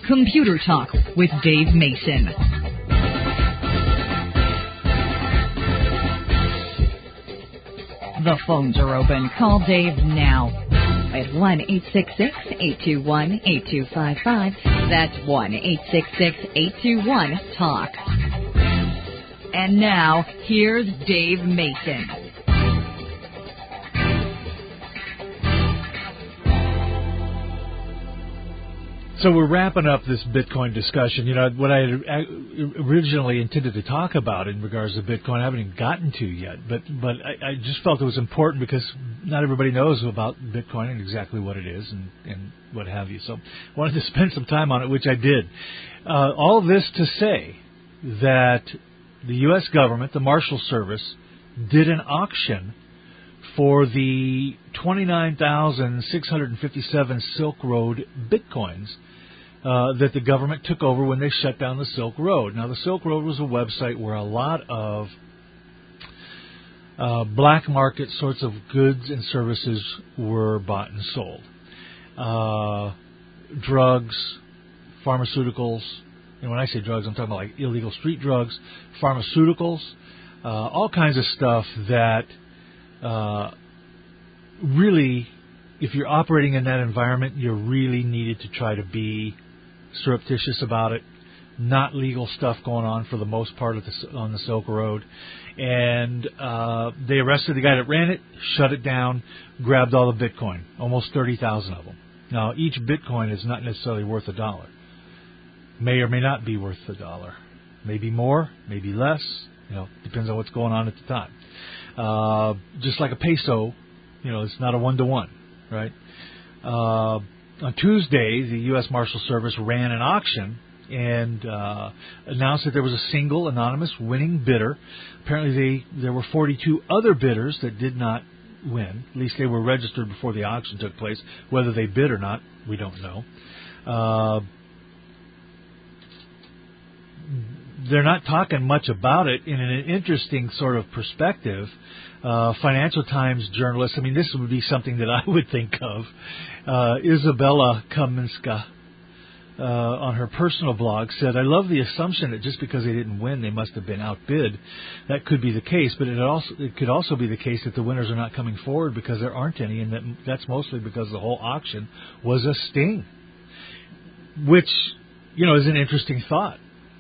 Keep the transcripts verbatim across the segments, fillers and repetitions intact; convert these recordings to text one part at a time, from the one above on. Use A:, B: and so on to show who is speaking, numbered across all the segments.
A: Computer Talk with Dave Mason. The phones are open. Call Dave now at one eight six six, eight two one, eight two five five. That's one eight six six, eight two one, TALK. And now, here's Dave Mason.
B: So we're wrapping up this Bitcoin discussion. You know, what I had originally intended to talk about in regards to Bitcoin, I haven't even gotten to yet. But but I, I just felt it was important because not everybody knows about Bitcoin and exactly what it is and, and what have you. So I wanted to spend some time on it, which I did. Uh, all this to say that the U S government, the Marshal Service, did an auction for the twenty-nine thousand six hundred fifty-seven Silk Road Bitcoins uh, that the government took over when they shut down the Silk Road. Now, the Silk Road was a website where a lot of uh, black market sorts of goods and services were bought and sold. Uh, drugs, pharmaceuticals. And when I say drugs, I'm talking about like illegal street drugs, pharmaceuticals, uh, all kinds of stuff that uh, really, if you're operating in that environment, you really needed to try to be surreptitious about it. Not legal stuff going on for the most part of the, on the Silk Road. And uh, they arrested the guy that ran it, shut it down, grabbed all the Bitcoin, almost thirty thousand of them. Now, each Bitcoin is not necessarily worth a dollar. May or may not be worth a dollar. Maybe more, maybe less. You know, depends on what's going on at the time. Uh, just like a peso, you know, it's not a one-to-one, right? Uh, on Tuesday, the U S Marshal Service ran an auction and uh, announced that there was a single anonymous winning bidder. Apparently, they, there were forty-two other bidders that did not win. At least they were registered before the auction took place. Whether they bid or not, we don't know. Uh, they're not talking much about it in an interesting sort of perspective. Uh, Financial Times journalist, I mean, this would be something that I would think of. Uh, Isabella Kaminska, uh, on her personal blog, said, I love the assumption that just because they didn't win, they must have been outbid. That could be the case, but it also it could also be the case that the winners are not coming forward because there aren't any, and that that's mostly because the whole auction was a sting, which, you know, is an interesting thought.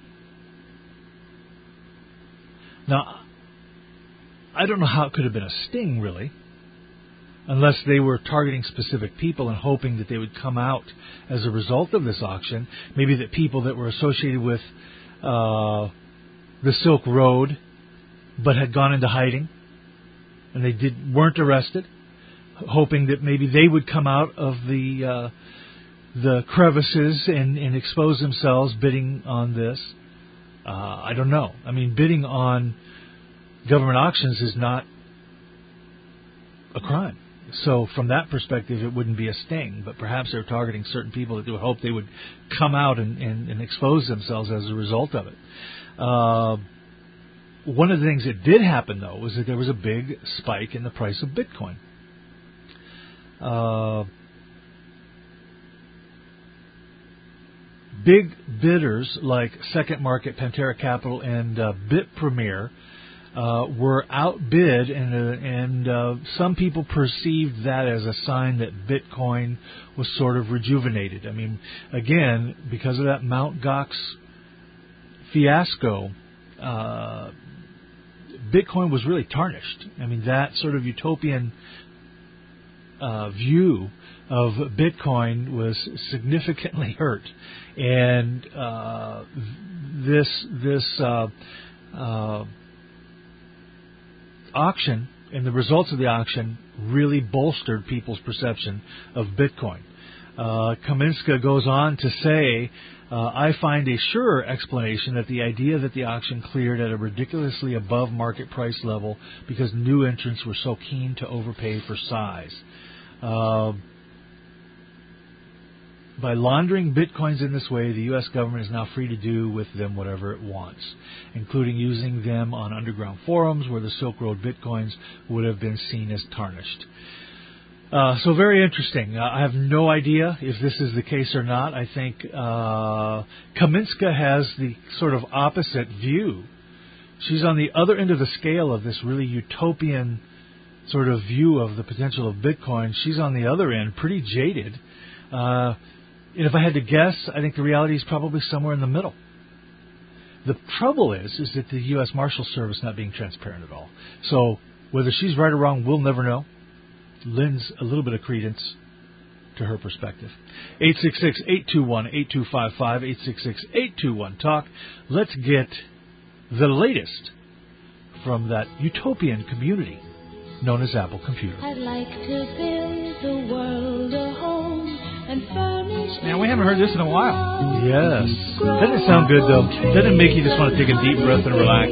B: Now, I don't know how it could have been a sting, really, unless they were targeting specific people and hoping that they would come out as a result of this auction. Maybe that people that were associated with uh, the Silk Road but had gone into hiding and they did weren't arrested, hoping that maybe they would come out of the uh, the crevices and, and expose themselves bidding on this. Uh, I don't know. I mean, bidding on government auctions is not a crime. So from that perspective, it wouldn't be a sting. But perhaps they're targeting certain people that they would hope they would come out and, and, and expose themselves as a result of it. Uh, one of the things that did happen, though, was that there was a big spike in the price of Bitcoin. Uh, Big bidders like Second Market, Pantera Capital, and uh, BitPremier uh, were outbid, and, uh, and uh, some people perceived that as a sign that Bitcoin was sort of rejuvenated. I mean, again, because of that Mt. Gox fiasco, uh, Bitcoin was really tarnished. I mean, that sort of utopian uh, view of Bitcoin was significantly hurt, and uh, this this uh, uh, auction and the results of the auction really bolstered people's perception of Bitcoin. Uh, Kaminska goes on to say, uh, I find a surer explanation that the idea that the auction cleared at a ridiculously above market price level because new entrants were so keen to overpay for size. Uh, By laundering Bitcoins in this way, the U S government is now free to do with them whatever it wants, including using them on underground forums where the Silk Road Bitcoins would have been seen as tarnished. Uh, so very interesting. Uh, I have no idea if this is the case or not. I think uh, Kaminska has the sort of opposite view. She's on the other end of the scale of this really utopian sort of view of the potential of Bitcoin. She's on the other end, pretty jaded. Uh, and if I had to guess, I think the reality is probably somewhere in the middle. The trouble is, is that the U S Marshal Service not being transparent at all. So whether she's right or wrong, we'll never know. Lends a little bit of credence to her perspective. eight six six, eight two one, eight two five five, eight six six, eight two one, talk. Let's get the latest from that utopian community known as Apple Computer.
C: I'd like to build the world a home and furnish.
D: Man, we haven't heard this in a while.
B: Yes. Doesn't it sound good, though? Doesn't it make you just want to take a deep breath and relax?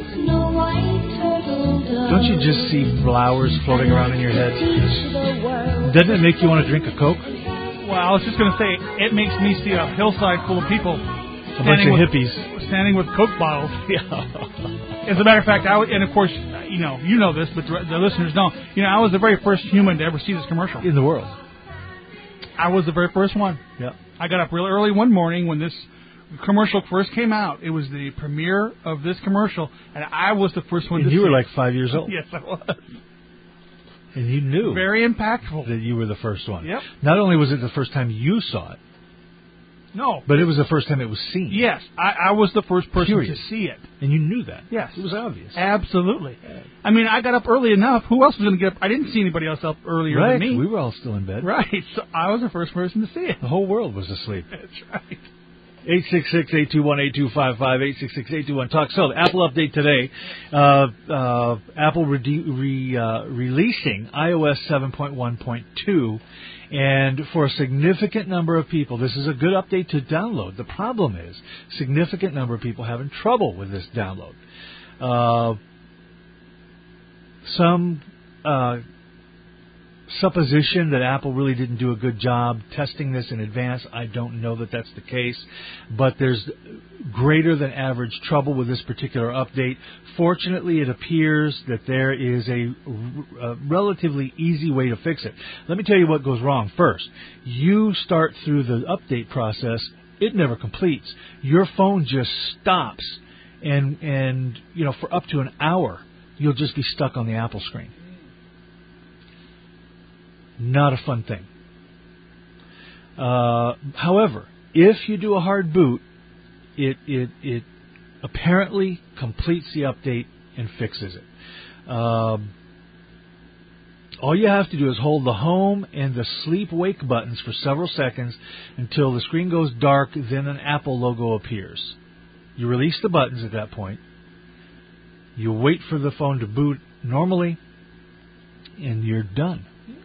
B: Don't you just see flowers floating around in your head? Doesn't it make you want to drink a Coke?
D: Well, I was just going to say, it makes me see a hillside full of people.
B: A bunch of
D: with,
B: hippies.
D: Standing with Coke bottles.
B: Yeah.
D: As a matter of fact, I w- and of course, you know, you know this, but the, the listeners don't. You know, I was the very first human to ever see this commercial.
B: In the world.
D: I was the very first one.
B: Yeah.
D: I got up real early one morning when this commercial first came out. It was the premiere of this commercial, and I was the first one
B: and
D: to see it.
B: you were like five years old.
D: Yes, I was.
B: And you knew.
D: Very impactful.
B: That you were the first one.
D: Yep.
B: Not only was it the first time you saw it,
D: no,
B: but it was the first time it was seen.
D: Yes, I, I was the first person
B: Period.
D: to see it.
B: And you knew that.
D: Yes.
B: It was obvious.
D: Absolutely. I mean, I got up early enough. Who else was going to get up? I didn't see anybody else up earlier
B: right.
D: than me.
B: We were all still in bed.
D: Right. So I was the first person to see it.
B: The whole world was asleep.
D: That's right.
B: eight six six, eight two one, eight two five five, eight six six, eight two one, talk. So, the Apple update today. Uh, uh, Apple re- re- uh, releasing iOS seven point one point two. And for a significant number of people, this is a good update to download. The problem is, significant number of people having trouble with this download. Uh, some uh, supposition that Apple really didn't do a good job testing this in advance. I don't know that that's the case, but there's greater than average trouble with this particular update. Fortunately, it appears that there is a, a relatively easy way to fix it. Let me tell you what goes wrong first. You start through the update process, it never completes. Your phone just stops, and and you know for up to an hour, you'll just be stuck on the Apple screen. Not a fun thing. Uh, however, if you do a hard boot, it, it it apparently completes the update and fixes it. Uh, all you have to do is hold the home and the sleep-wake buttons for several seconds until the screen goes dark, then an Apple logo appears. You release the buttons at that point. You wait for the phone to boot normally, and you're done.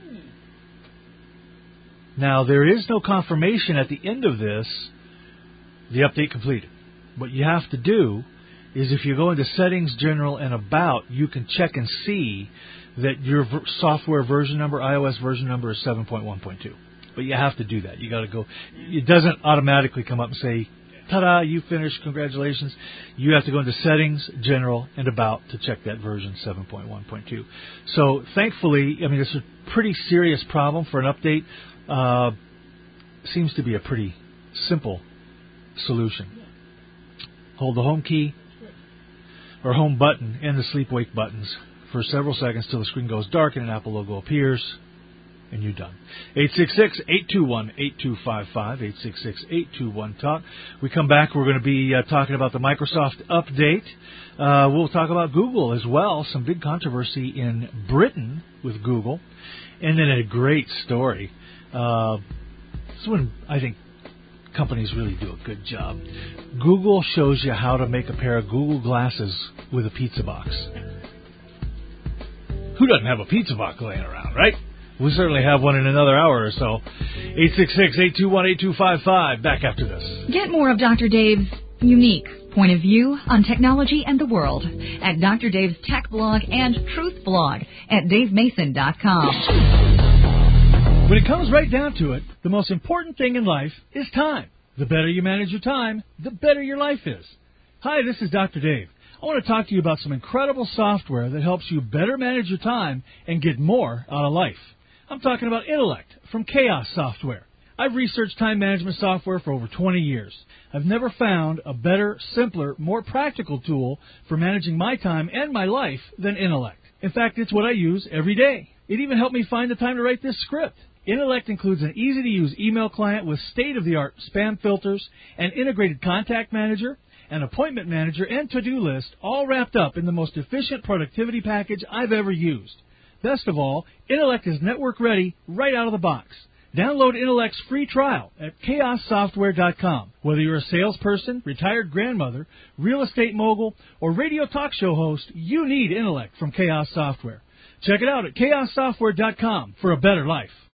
B: Now, there is no confirmation at the end of this, the update completed. What you have to do is if you go into Settings, General, and About, you can check and see that your ver- software version number, iOS version number, is seven point one point two. But you have to do that. You got to go. It doesn't automatically come up and say, ta-da, you finished, congratulations. You have to go into Settings, General, and About to check that version seven point one point two. So, thankfully, I mean, it's a pretty serious problem for an update. Uh, seems to be a pretty simple solution. Hold the home key or home button and the sleep-wake buttons for several seconds till the screen goes dark and an Apple logo appears, and you're done. eight six six, eight two one, eight two five five, eight six six, eight two one, talk. We come back, we're going to be uh, talking about the Microsoft update. Uh, we'll talk about Google as well, some big controversy in Britain with Google, and then a great story. Uh, this is when I think companies really do a good job. Google shows you how to make a pair of Google glasses with a pizza box. Who doesn't have a pizza box laying around, right? We'll certainly have one in another hour or so. eight six six, eight two one, eight two five five. Back after this.
A: Get more of Doctor Dave's unique point of view on technology and the world at Doctor Dave's Tech Blog and Truth Blog at dave mason dot com.
B: When it comes right down to it, the most important thing in life is time. The better you manage your time, the better your life is. Hi, this is Doctor Dave. I want to talk to you about some incredible software that helps you better manage your time and get more out of life. I'm talking about Intellect from Chaos Software. I've researched time management software for over twenty years. I've never found a better, simpler, more practical tool for managing my time and my life than Intellect. In fact, it's what I use every day. It even helped me find the time to write this script. Intellect includes an easy-to-use email client with state-of-the-art spam filters, an integrated contact manager, an appointment manager, and to-do list, all wrapped up in the most efficient productivity package I've ever used. Best of all, Intellect is network-ready right out of the box. Download Intellect's free trial at chaos software dot com. Whether you're a salesperson, retired grandmother, real estate mogul, or radio talk show host, you need Intellect from Chaos Software. Check it out at chaos software dot com for a better life.